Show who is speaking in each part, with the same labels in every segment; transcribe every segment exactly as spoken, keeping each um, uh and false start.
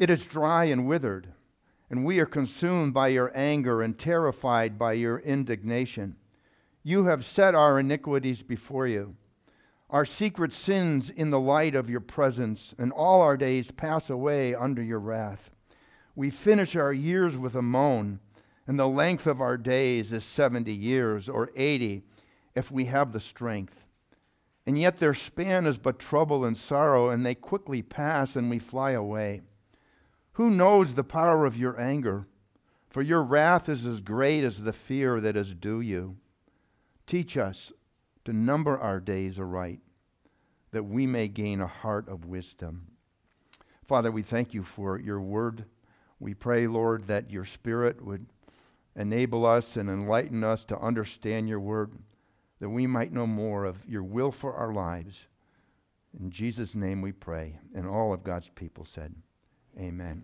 Speaker 1: It is dry and withered, and we are consumed by your anger and terrified by your indignation. You have set our iniquities before you, our secret sins in the light of your presence, and all our days pass away under your wrath. We finish our years with a moan, and the length of our days is seventy years, or eighty, if we have the strength. And yet their span is but trouble and sorrow, and they quickly pass, and we fly away. Who knows the power of your anger? For your wrath is as great as the fear that is due you. Teach us to number our days aright, that we may gain a heart of wisdom. Father, we thank you for your word. We pray, Lord, that your Spirit would enable us and enlighten us to understand your word, that we might know more of your will for our lives. In Jesus' name we pray. And all of God's people said, amen.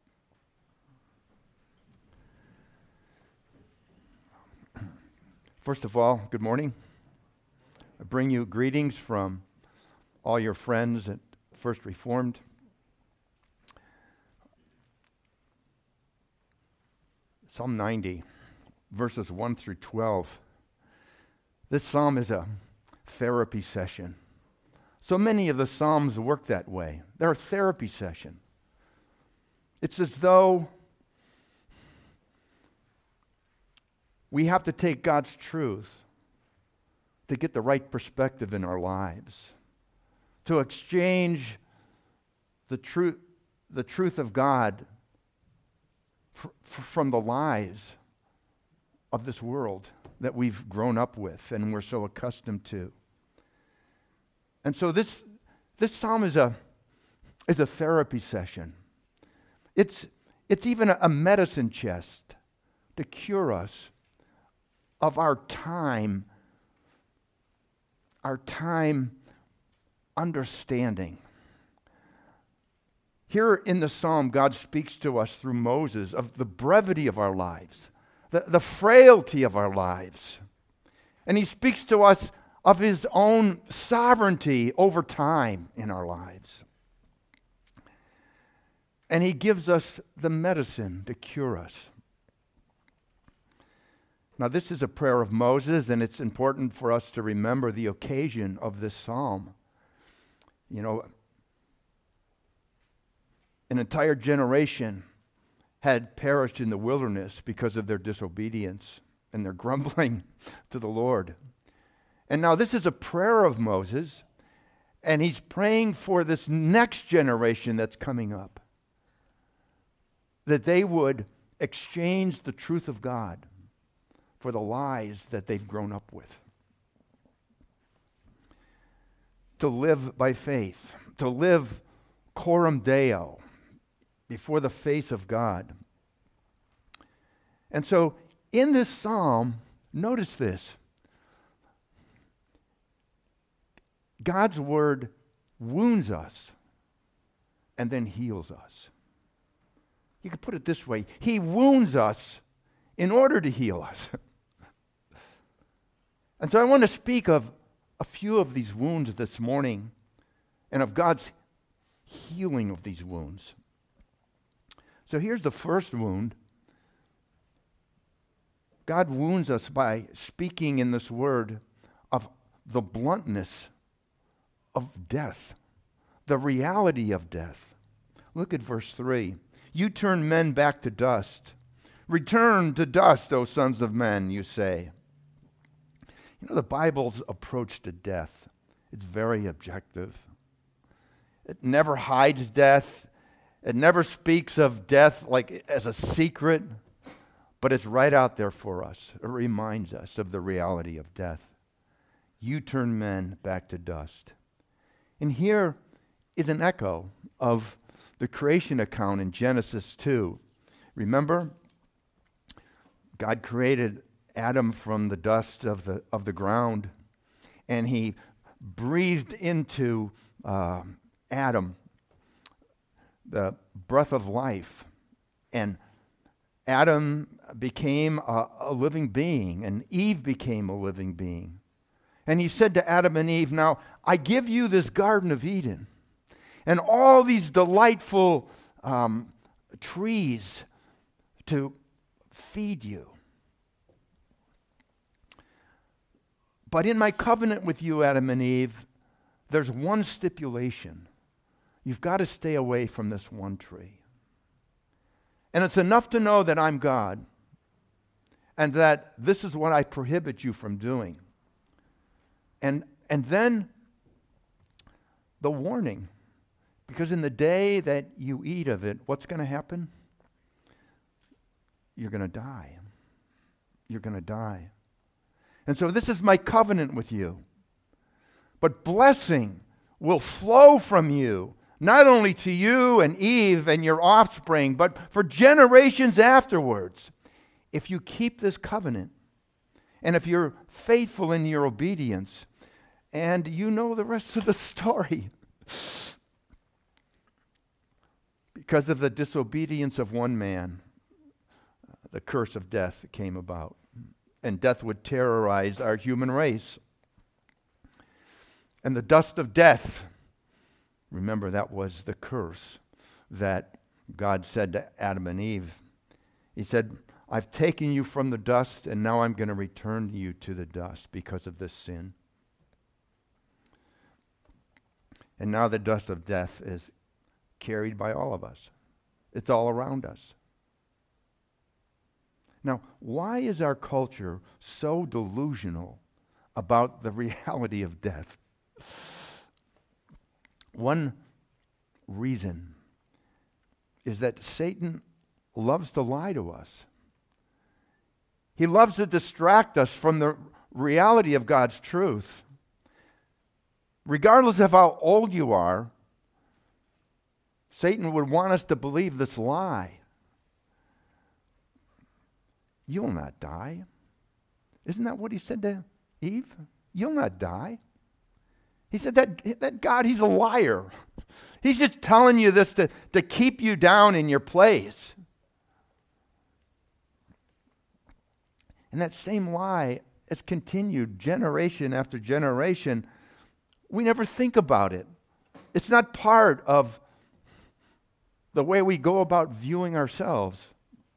Speaker 1: First of all, good morning. I bring you greetings from all your friends at First Reformed. Psalm ninety, verses one through twelve. This psalm is a therapy session. So many of the psalms work that way. They're a therapy session. It's as though we have to take God's truth to get the right perspective in our lives, to exchange the truth, the truth of God f- f- from the lies of this world that we've grown up with and we're so accustomed to. And so this this psalm is a is a therapy session. It's it's even a, a medicine chest to cure us of our time, our time understanding. Here in the psalm, God speaks to us through Moses of the brevity of our lives, the, the frailty of our lives. And he speaks to us of his own sovereignty over time in our lives. And he gives us the medicine to cure us. Now, this is a prayer of Moses, and it's important for us to remember the occasion of this psalm. You know, an entire generation had perished in the wilderness because of their disobedience and their grumbling to the Lord. And now this is a prayer of Moses, and he's praying for this next generation that's coming up, that they would exchange the truth of God for the lies that they've grown up with. To live by faith, to live coram Deo, before the face of God. And so in this psalm, notice this. God's word wounds us and then heals us. You could put it this way. He wounds us in order to heal us. And so I want to speak of a few of these wounds this morning and of God's healing of these wounds. So here's the first wound. God wounds us by speaking in this word of the bluntness of death, the reality of death. Look at verse three. You turn men back to dust. Return to dust, O sons of men, you say. You know, the Bible's approach to death, it's very objective. It never hides death. It never speaks of death like as a secret, but it's right out there for us. It reminds us of the reality of death. You turn men back to dust. And here is an echo of the creation account in Genesis two. Remember, God created Adam from the dust of the of the ground, and he breathed into uh, Adam the breath of life, and Adam became a, a living being, and Eve became a living being. And he said to Adam and Eve, now I give you this Garden of Eden, and all these delightful um, trees to feed you. But in my covenant with you, Adam and Eve, there's one stipulation. You've got to stay away from this one tree. And it's enough to know that I'm God and that this is what I prohibit you from doing. And, and then the warning, because in the day that you eat of it, what's going to happen? You're going to die. You're going to die. And so this is my covenant with you. But blessing will flow from you, not only to you and Eve and your offspring, but for generations afterwards. If you keep this covenant, and if you're faithful in your obedience, and you know the rest of the story. Because of the disobedience of one man, the curse of death came about. And death would terrorize our human race. And the dust of death, remember that was the curse that God said to Adam and Eve. He said, I've taken you from the dust, and now I'm going to return you to the dust because of this sin. And now the dust of death is carried by all of us. It's all around us. Now, why is our culture so delusional about the reality of death? One reason is that Satan loves to lie to us. He loves to distract us from the reality of God's truth. Regardless of how old you are, Satan would want us to believe this lie. You'll not die. Isn't that what he said to Eve? You'll not die. He said that, that God, he's a liar. He's just telling you this to, to keep you down in your place. And that same lie has continued generation after generation. We never think about it. It's not part of the way we go about viewing ourselves.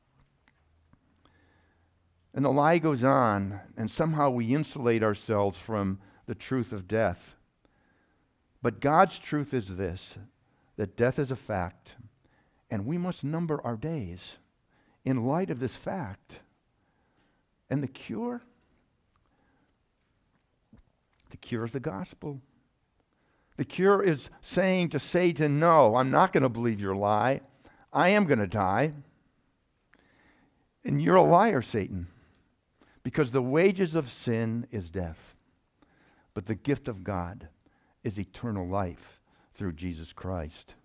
Speaker 1: And the lie goes on, and somehow we insulate ourselves from the truth of death. But God's truth is this, that death is a fact, and we must number our days in light of this fact. And the cure? The cure is the gospel. The cure is saying to Satan, no, I'm not going to believe your lie. I am going to die. And you're a liar, Satan. Because the wages of sin is death, but the gift of God is eternal life through Jesus Christ.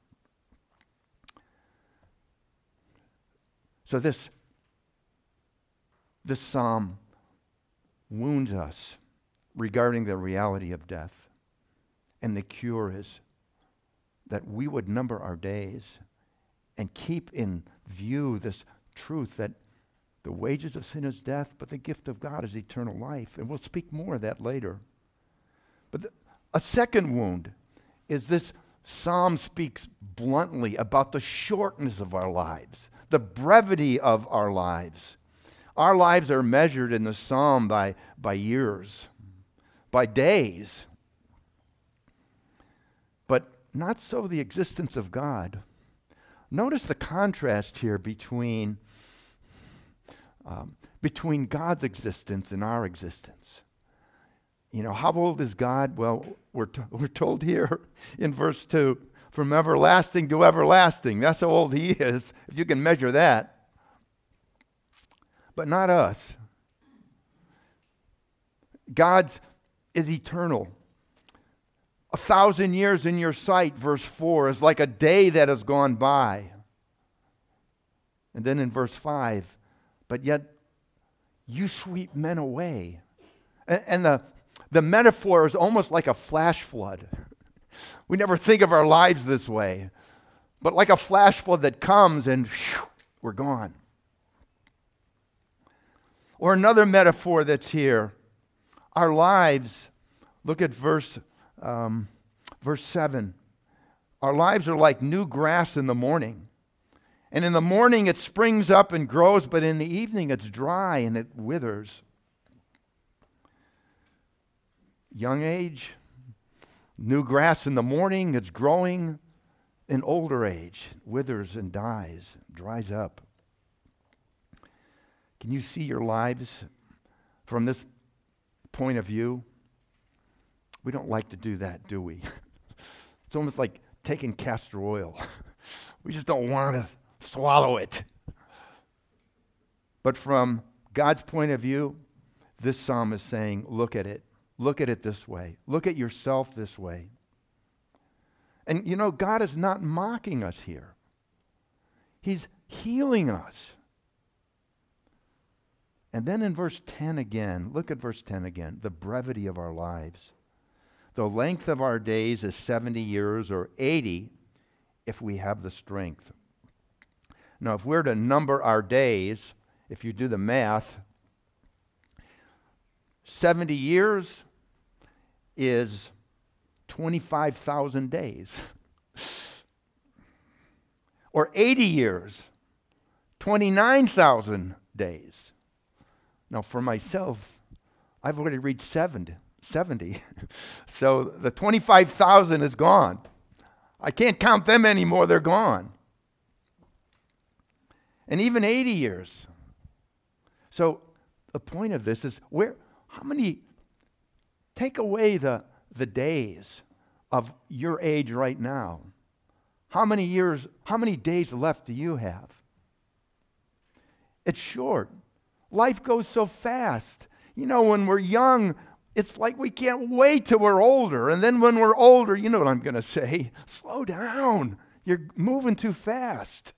Speaker 1: So this, this psalm wounds us regarding the reality of death. And the cure is that we would number our days and keep in view this truth that the wages of sin is death, but the gift of God is eternal life. And we'll speak more of that later. But the, a second wound is this psalm speaks bluntly about the shortness of our lives, the brevity of our lives. Our lives are measured in the psalm by, by years, by days. But not so the existence of God. Notice the contrast here between Um, between God's existence and our existence. You know, how old is God? Well, we're, to, we're told here in verse two, from everlasting to everlasting. That's how old he is, if you can measure that. But not us. God is eternal. A thousand years in your sight, verse four, is like a day that has gone by. And then in verse five, but yet you sweep men away. And, and the, the metaphor is almost like a flash flood. We never think of our lives this way. But like a flash flood that comes and whew, we're gone. Or another metaphor that's here. Our lives, look at verse, um, verse seven. Our lives are like new grass in the morning. And in the morning it springs up and grows, but in the evening it's dry and it withers. Young age, new grass in the morning, it's growing. In older age, withers and dies, dries up. Can you see your lives from this point of view? We don't like to do that, do we? It's almost like taking castor oil. We just don't want to swallow it. But from God's point of view, this psalm is saying, look at it. Look at it this way. Look at yourself this way. And you know, God is not mocking us here. He's healing us. And then in verse ten again, look at verse ten again, the brevity of our lives. The length of our days is seventy years or eighty if we have the strength. Now, if we're to number our days, if you do the math, seventy years is twenty-five thousand days. Or eighty years, twenty-nine thousand days. Now, for myself, I've already reached seventy. seventy. So the twenty-five thousand is gone. I can't count them anymore. They're gone. And even eighty years. So the point of this is, where, how many, take away the the days of your age right now. How many years, how many days left do you have? It's short. Life goes so fast. You know, when we're young, it's like we can't wait till we're older. And then when we're older, you know what I'm going to say, slow down. You're moving too fast.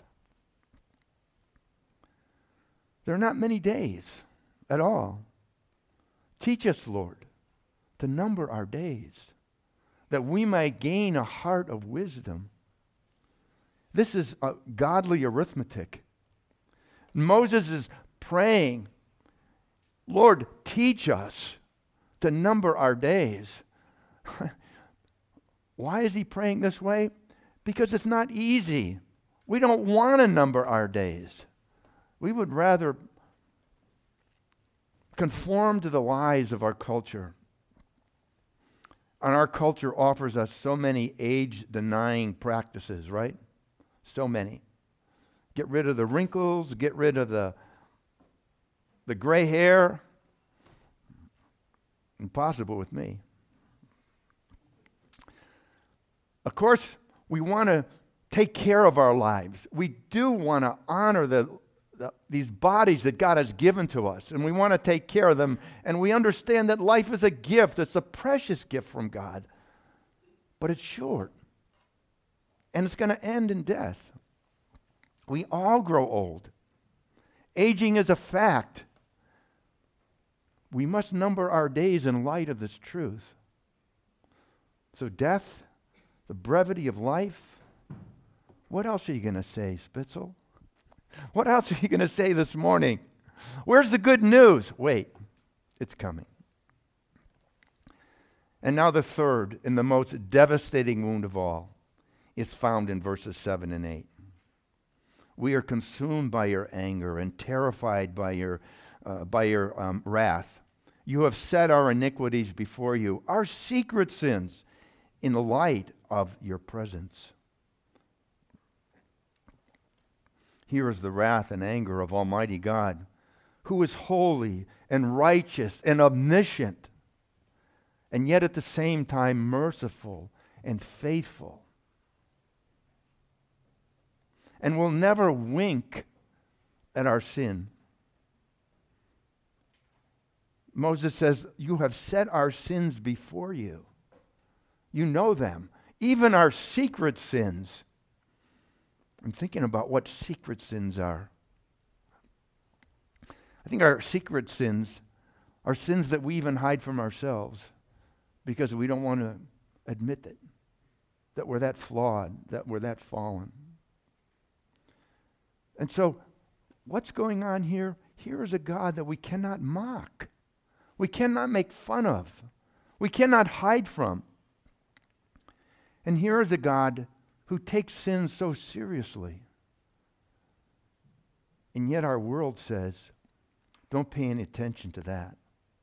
Speaker 1: There are not many days at all. Teach us, Lord, to number our days, that we might gain a heart of wisdom. This is a godly arithmetic. Moses is praying, Lord, teach us to number our days. Why is he praying this way? Because it's not easy. We don't want to number our days. We would rather conform to the lies of our culture. And our culture offers us so many age-denying practices, right? So many. Get rid of the wrinkles, get rid of the, the gray hair. Impossible with me. Of course, we want to take care of our lives. We do want to honor the The, these bodies that God has given to us, and we want to take care of them, and we understand that life is a gift. It's a precious gift from God, but it's short, and it's going to end in death. We all grow old. Aging is a fact. We must number our days in light of this truth. So death, the brevity of life, what else are you going to say, Spitzel? What else are you going to say this morning? Where's the good news? Wait, it's coming. And now the third and the most devastating wound of all is found in verses seven and eight. We are consumed by your anger and terrified by your, uh, by your um, wrath. You have set our iniquities before you, our secret sins, in the light of your presence. Here is the wrath and anger of Almighty God, who is holy and righteous and omniscient, and yet at the same time merciful and faithful, and will never wink at our sin. Moses says, you have set our sins before you. You know them, even our secret sins. I'm thinking about what secret sins are. I think our secret sins are sins that we even hide from ourselves because we don't want to admit it, that we're that flawed, that we're that fallen. And so, what's going on here? Here is a God that we cannot mock. We cannot make fun of. We cannot hide from. And here is a God who takes sin so seriously. And yet our world says, don't pay any attention to that.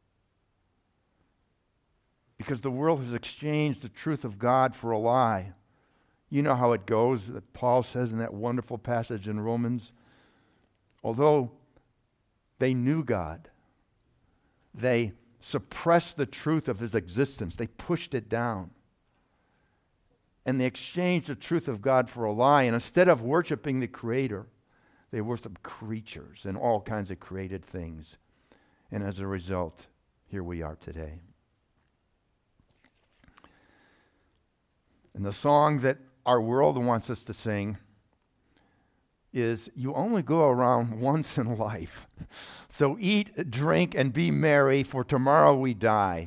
Speaker 1: Because the world has exchanged the truth of God for a lie. You know how it goes, that Paul says in that wonderful passage in Romans. Although they knew God, they suppressed the truth of his existence. They pushed it down. And they exchanged the truth of God for a lie. And instead of worshiping the Creator, they worship creatures and all kinds of created things. And as a result, here we are today. And the song that our world wants us to sing is, you only go around once in life. So eat, drink, and be merry, for tomorrow we die.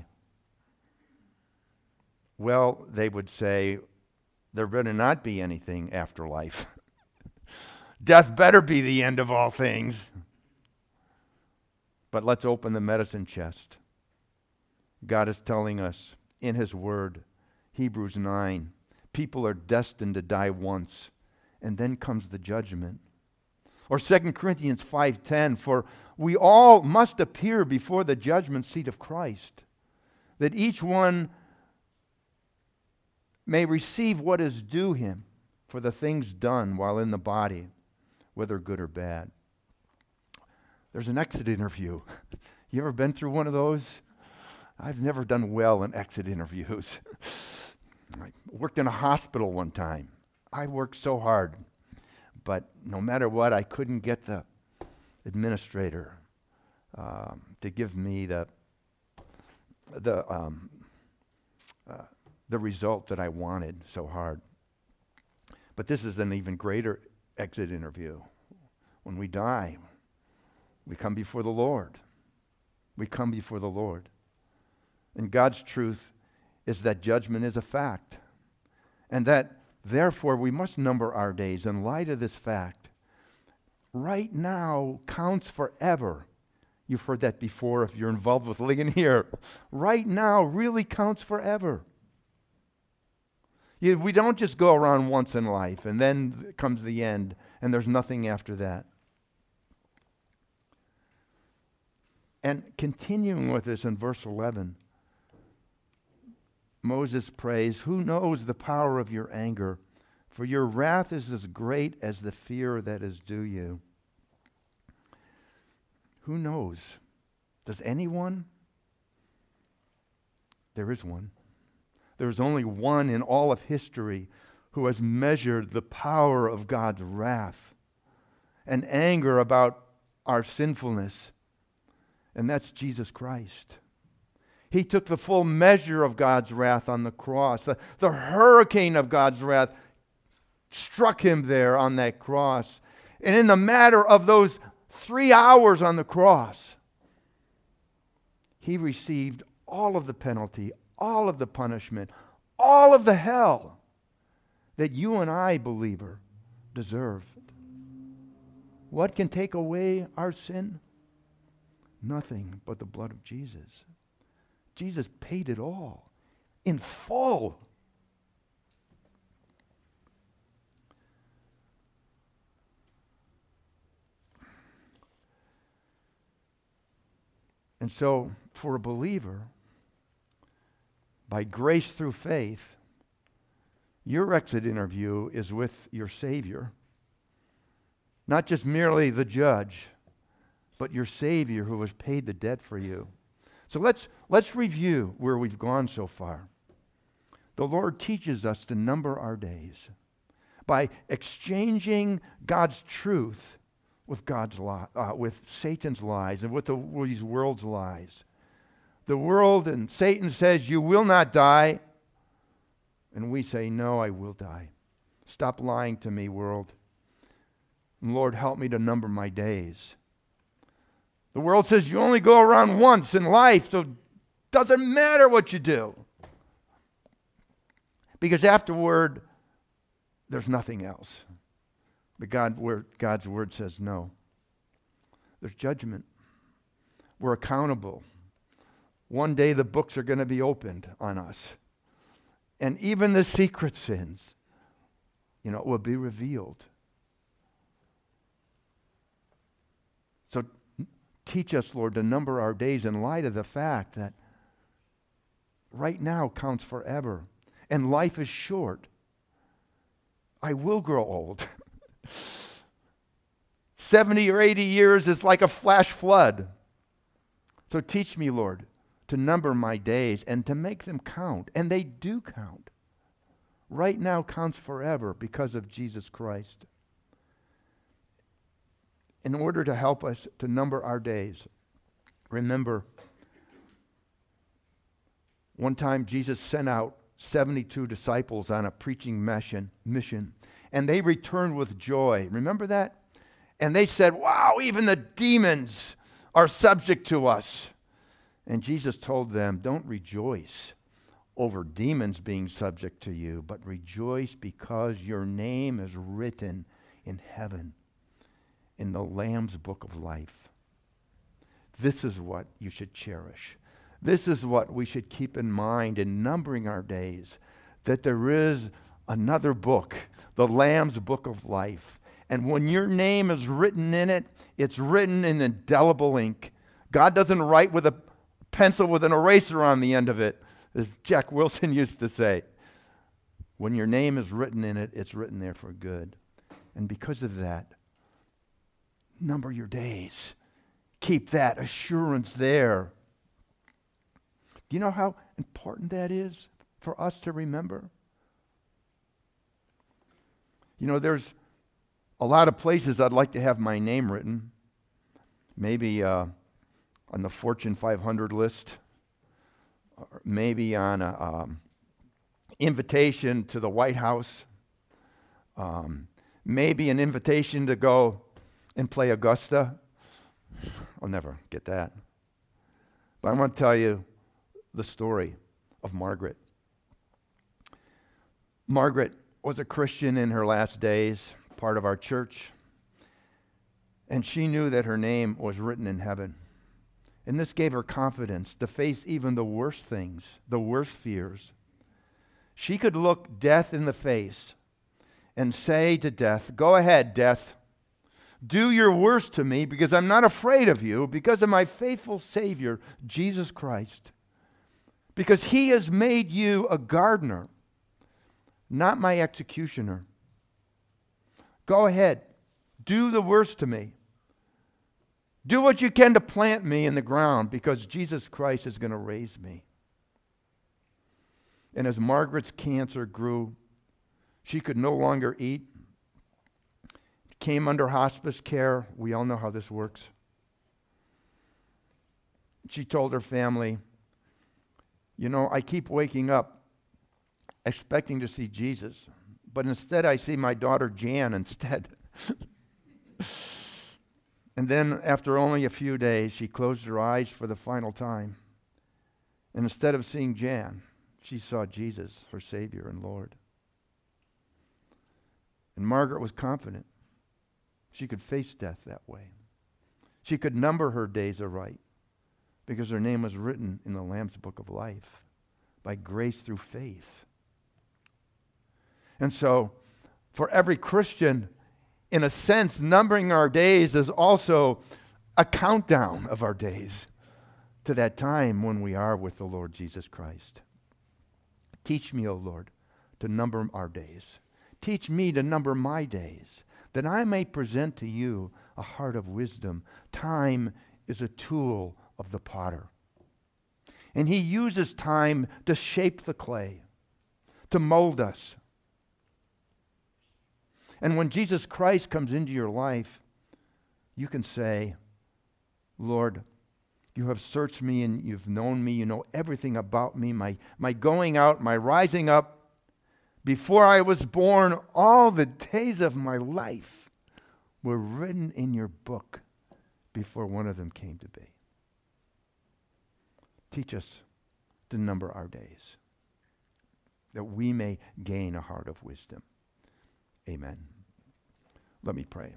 Speaker 1: Well, they would say, there better not be anything after life. Death better be the end of all things. But let's open the medicine chest. God is telling us in his word, Hebrews nine, people are destined to die once, and then comes the judgment. Or Second Corinthians five ten, for we all must appear before the judgment seat of Christ, that each one may receive what is due him for the things done while in the body, whether good or bad. There's an exit interview. You ever been through one of those? I've never done well in exit interviews. I worked in a hospital one time. I worked so hard, but no matter what, I couldn't get the administrator um, to give me the the um, uh, the result that I wanted so hard. But this is an even greater exit interview. When we die, we come before the Lord. We come before the Lord. And God's truth is that judgment is a fact. And that, therefore, we must number our days in light of this fact. Right now counts forever. You've heard that before if you're involved with Ligon here. Right now really counts forever. You, we don't just go around once in life and then comes the end and there's nothing after that. And continuing with this in verse eleven, Moses prays, who knows the power of your anger? For your wrath is as great as the fear that is due you. Who knows? Does anyone? There is one. There's only one in all of history who has measured the power of God's wrath and anger about our sinfulness, and that's Jesus Christ. He took the full measure of God's wrath on the cross. The, the hurricane of God's wrath struck him there on that cross. And in the matter of those three hours on the cross, he received all of the penalty, all of the punishment, all of the hell that you and I, believer, deserve. What can take away our sin? Nothing but the blood of Jesus. Jesus paid it all in full. And so, for a believer, by grace through faith, your exit interview is with your Savior. Not just merely the judge, but your Savior who has paid the debt for you. So let's let's review where we've gone so far. The Lord teaches us to number our days by exchanging God's truth with God's li- uh, with Satan's lies and with, the, with these world's lies. The world and Satan says, you will not die. And we say, no, I will die. Stop lying to me, world. And Lord, help me to number my days. The world says you only go around once in life, so it doesn't matter what you do. Because afterward, there's nothing else. But God, word, God's word says no. There's judgment. We're accountable. One day the books are going to be opened on us. And even the secret sins, you know, will be revealed. So teach us, Lord, to number our days in light of the fact that right now counts forever, and life is short. I will grow old. seventy or eighty years is like a flash flood. So teach me, Lord, to number my days and to make them count. And they do count. Right now counts forever because of Jesus Christ. In order to help us to number our days, remember, one time Jesus sent out seventy-two disciples on a preaching mission, mission, and they returned with joy. Remember that? And they said, wow, even the demons are subject to us. And Jesus told them, don't rejoice over demons being subject to you, but rejoice because your name is written in heaven, in the Lamb's book of life. This is what you should cherish. This is what we should keep in mind in numbering our days, that there is another book, the Lamb's book of life. And when your name is written in it, it's written in indelible ink. God doesn't write with a pencil with an eraser on the end of it, as Jack Wilson used to say. When your name is written in it, it's written there for good. And because of that, number your days. Keep that assurance there. Do you know how important that is for us to remember? You know, there's a lot of places I'd like to have my name written. Maybe uh, on the Fortune five hundred list, or maybe on an um, invitation to the White House, um, maybe an invitation to go and play Augusta. I'll never get that. But I want to tell you the story of Margaret. Margaret was a Christian in her last days, part of our church, and she knew that her name was written in heaven. And this gave her confidence to face even the worst things, the worst fears. She could look death in the face and say to death, go ahead, death. Do your worst to me because I'm not afraid of you, because of my faithful Savior, Jesus Christ. Because he has made you a gardener, not my executioner. Go ahead. Do the worst to me. Do what you can to plant me in the ground because Jesus Christ is going to raise me. And as Margaret's cancer grew, she could no longer eat. Came under hospice care. We all know how this works. She told her family, you know, I keep waking up expecting to see Jesus, but instead I see my daughter Jan instead. And then after only a few days, she closed her eyes for the final time. And instead of seeing Jan, she saw Jesus, her Savior and Lord. And Margaret was confident she could face death that way. She could number her days aright because her name was written in the Lamb's book of life by grace through faith. And so, for every Christian, in a sense, numbering our days is also a countdown of our days to that time when we are with the Lord Jesus Christ. Teach me, O Lord, to number our days. Teach me to number my days, that I may present to you a heart of wisdom. Time is a tool of the potter. And he uses time to shape the clay, to mold us. And when Jesus Christ comes into your life, you can say, Lord, you have searched me and you've known me. You know everything about me, my, my going out, my rising up. Before I was born, all the days of my life were written in your book before one of them came to be. Teach us to number our days, that we may gain a heart of wisdom. Amen. Let me pray.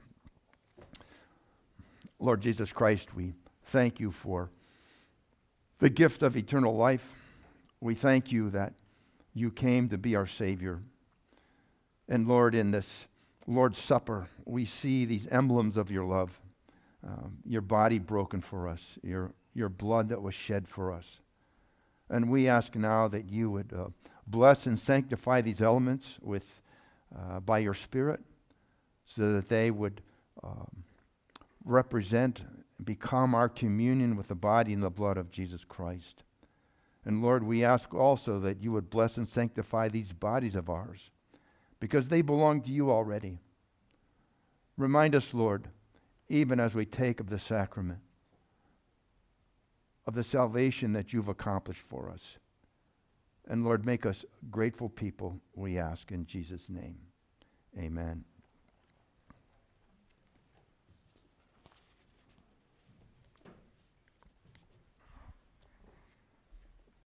Speaker 1: Lord Jesus Christ, we thank you for the gift of eternal life. We thank you that you came to be our Savior. And Lord, in this Lord's Supper, we see these emblems of your love. um, your body broken for us, your, your blood that was shed for us. And we ask now that you would uh, bless and sanctify these elements with, uh, by your Spirit, so that they would um, represent, become our communion with the body and the blood of Jesus Christ. And Lord, we ask also that you would bless and sanctify these bodies of ours, because they belong to you already. Remind us, Lord, even as we take of the sacrament, of the salvation that you've accomplished for us. And Lord, make us grateful people, we ask in Jesus' name. Amen.